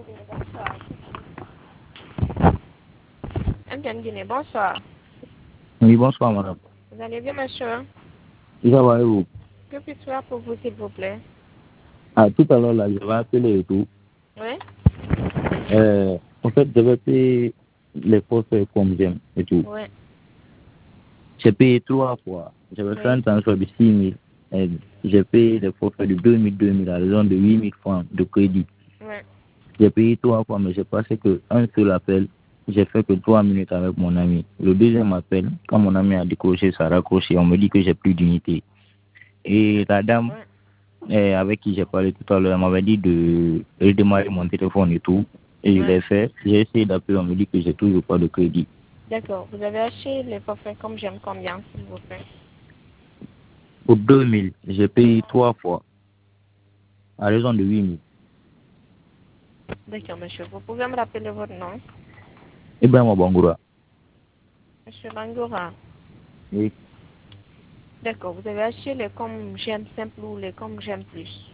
MTN Guinée, bonsoir. Oui, bonsoir, madame. Vous allez bien, monsieur? Ça va et vous? Que puis-je faire pour vous, s'il vous plaît? Ah, tout à l'heure, là, je vais appeler et tout. Oui? En fait, je vais payer les forfaits comme j'aime et tout. Oui. J'ai payé 3 fois. J'avais fait un transfert de 6 000. J'ai payé les forfaits de 2000 à raison de 8 000 francs de crédit. Oui. J'ai payé 3 fois, mais j'ai passé qu'un seul appel. J'ai fait que 3 minutes avec mon ami. Le deuxième appel, quand mon ami a décroché, ça a raccroché. On me dit que j'ai plus d'unité. Et la dame avec qui j'ai parlé tout à l'heure, elle m'avait dit de redémarrer mon téléphone et tout. Et je l'ai fait. J'ai essayé d'appeler, on me dit que j'ai toujours pas de crédit. D'accord. Vous avez acheté les forfaits comme j'aime combien, s'il vous plaît? Pour 2000, j'ai payé 3 fois. À raison de 8 000. D'accord, monsieur. Vous pouvez me rappeler votre nom? Ibrahim Bangoura. Monsieur Bangoura. Oui. D'accord. Vous avez acheté les comme j'aime simple ou les comme j'aime plus?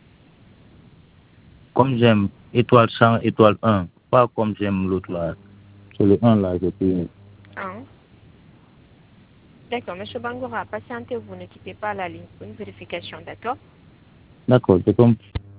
Comme j'aime étoile 100, étoile 1. Pas comme j'aime l'autre là. C'est le 1 là, j'ai payé. Hein? D'accord, monsieur Bangoura, patientez-vous, ne quittez pas la ligne pour une vérification, d'accord? D'accord, c'est comme.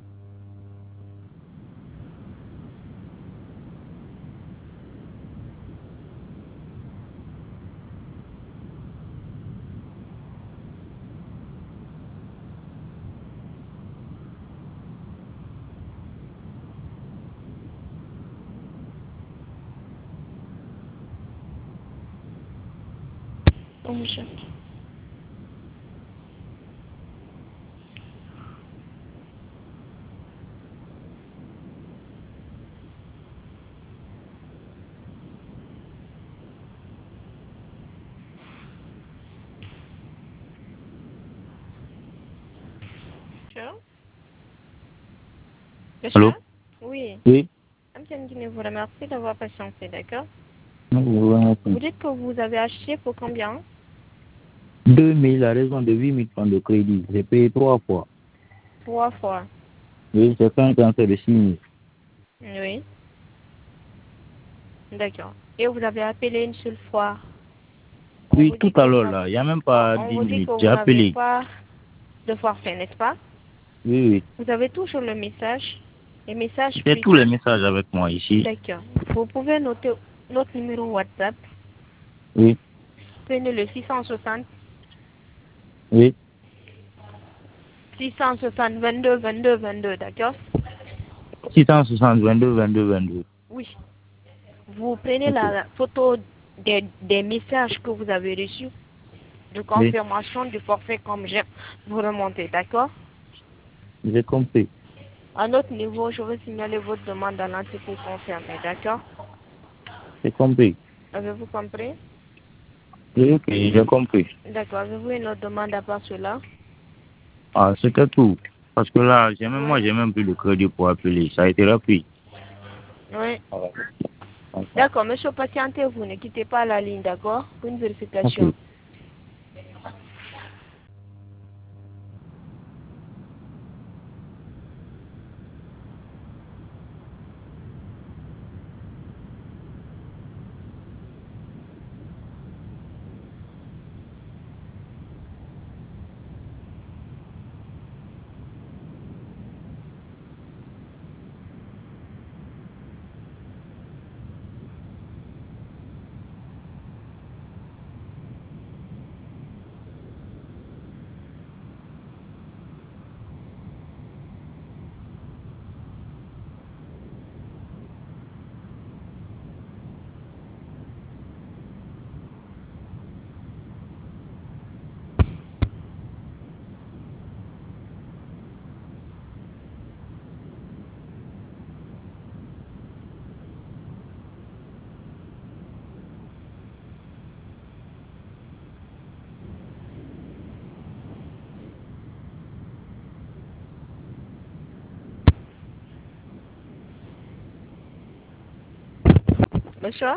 Oh, monsieur. Monsieur? Allô? Oui. Oui. MTN Guinée vous remercie d'avoir patienté, d'accord? Vous dites que vous avez acheté pour combien? 2000 à raison de 8 000 francs de crédit. J'ai payé 3 fois. 3 fois. Oui, j'ai fait un transfert de 6 000. Oui. D'accord. Et vous avez appelé une seule fois? Oui, tout à l'heure là. Il n'y a même pas On 10 vous dit minutes. que J'ai vous n'avez appelé. pas de forfait, n'est-ce pas? Oui, oui. Vous avez toujours le message? Les messages J'ai tous privés. les messages avec moi ici. D'accord. Vous pouvez noter notre numéro WhatsApp. Oui. Prenez le 660 Oui. 660 22 22 22, d'accord? 660 22 22 22. Oui. Vous prenez Ok. la photo des messages que vous avez reçus de Oui, confirmation du forfait comme j'ai. Vous remontez, d'accord? j'ai compris. À notre niveau, je vais signaler votre demande à l'entité concernée, d'accord? J'ai compris. Avez-vous compris? Oui, ok, j'ai compris. D'accord. Avez-vous une autre demande à part cela? Ah, c'était tout. Parce que là, moi, Oui. j'ai même plus de crédit pour appeler. Ça a été rapide. Oui. Ah ouais. D'accord, monsieur, patientez-vous, ne quittez pas la ligne, d'accord? Pour une vérification. Ok. Monsieur,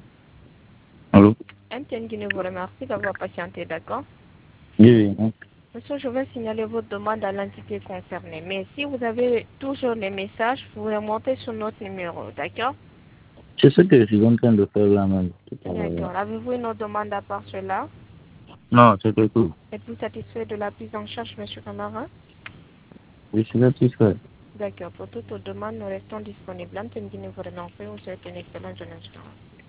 Allô? MTN Guinée vous remercie d'avoir patienté, d'accord? Oui, oui. Monsieur, je vais signaler votre demande à l'entité concernée. Mais si vous avez toujours les messages, vous remontez sur notre numéro, d'accord? C'est ce que je suis en train de faire là même. D'accord. Avez-vous une autre demande à part cela? Non, c'était tout. Êtes-vous satisfait de la prise en charge, monsieur Camara? Je suis satisfait. D'accord. Pour toute autre demande, nous restons disponibles. Antenne Guinée, vous remercie. Vous souhaitez une excellente journée.